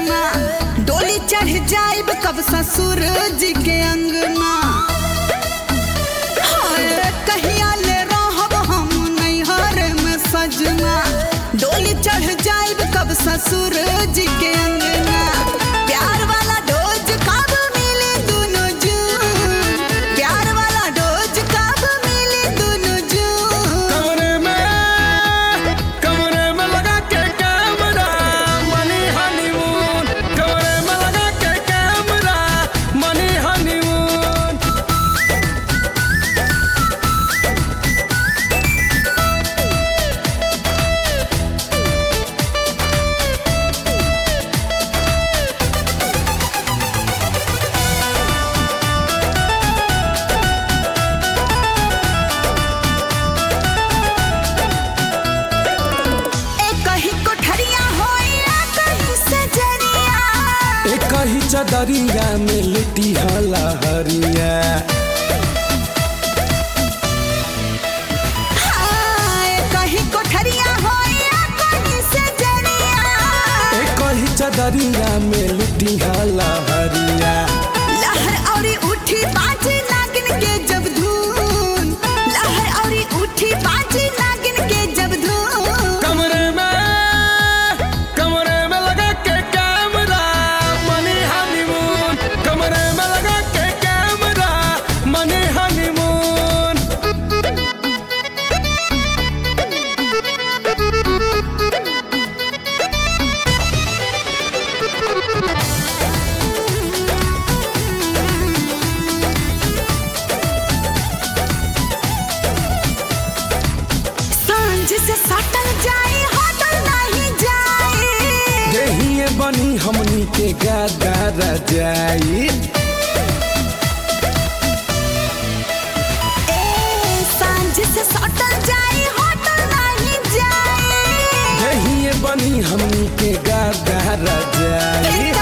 सजना डोली चढ़ जाइब कब ससुर जी के अंगना। कहिया ले रहब हम नैहर में सजना डोली चढ़ जाइब कब ससुर जी के अंगना। प्यार वाला डोज कब मिले दोनों जून, प्यार वाला डोज कब मिले दोनों जून। कमरे में लगा के कैमरा मनी हनीमून, कमरे में लगा के कैमरा मनी हनीमून। कहीं चदरिया में लिट्टी हला हरिया, कहीं कोठरिया हो या कहीं से जरिया। कहीं चदरिया में लिट्टी हला हरिया। लहर औरी उठी बाजी नागिन के जब धून, लहर औरी उठी बाजी नागिन के जब धून। कमरे में लगा के कैमरा मनी हनीमून, कमरे में लगा के कैमरा मनी हनीमून। सांझ से सटल जाए होटल नहीं जाए, देहिए बनी हमनी के गादा जाई। सांझ से सटल जाए होटल नहीं जाए। देहिए बनी हमनी के गादा जाई।